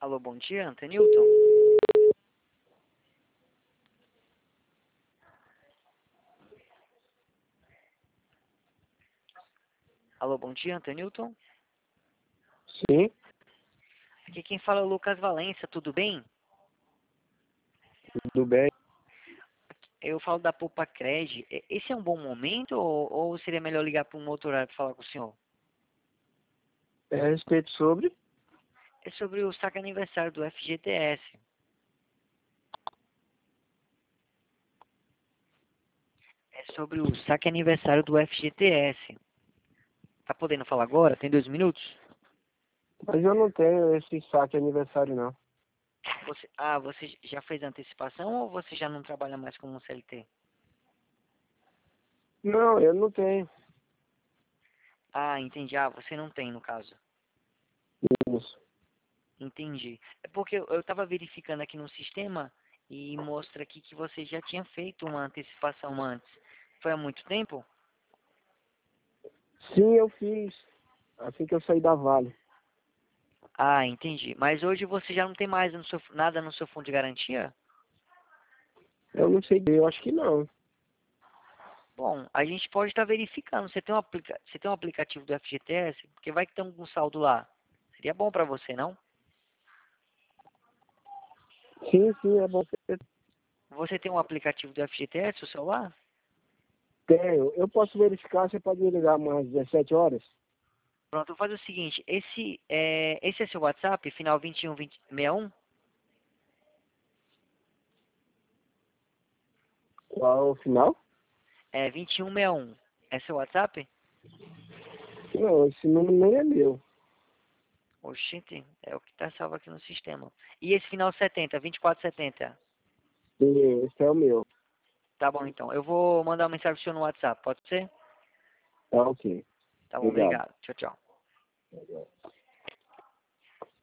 Alô, bom dia, Antenilton? Alô, bom dia, Antenilton? Sim, Aqui quem fala é o Lucas Valença, tudo bem? tudo bem. Eu falo da Poupa Cred. Esse é um bom momento ou seria melhor ligar para um outro horário para falar com o senhor? É a respeito sobre? É sobre o saque aniversário do FGTS. É sobre o saque aniversário do FGTS. Tá podendo falar agora? Tem 2 minutos? Mas eu não tenho esse saque aniversário, não. Você já fez a antecipação ou você já não trabalha mais como um CLT? Não, eu não tenho Ah, entendi. Você não tem, no caso. isso. Entendi. É porque eu estava verificando aqui no sistema e mostra aqui que você já tinha feito uma antecipação antes. Foi há muito tempo? Sim, eu fiz. Assim que eu saí da Vale. Ah, entendi. Mas hoje você já não tem mais nada no seu fundo de garantia? Eu não sei, eu acho que não. Bom, a gente pode estar verificando. Você tem um aplicativo do FGTS? Porque vai que tem algum saldo lá. Seria bom para você, não? Sim, é bom. Você tem um aplicativo do FGTS no celular? Tenho. Eu posso verificar, você pode me ligar umas 17 horas? Pronto, eu vou fazer o seguinte. Esse é seu WhatsApp, final 2161? Qual o final? É 2161. É seu WhatsApp? Não, esse número nem é meu. Oxente, é o que está salvo aqui no sistema. E esse final 70, 2470? Sim, esse é o meu. Tá bom, então. Eu vou mandar uma mensagem pro senhor no WhatsApp, pode ser? Tá ok. Tá bom, Obrigado. obrigado. Tchau, tchau.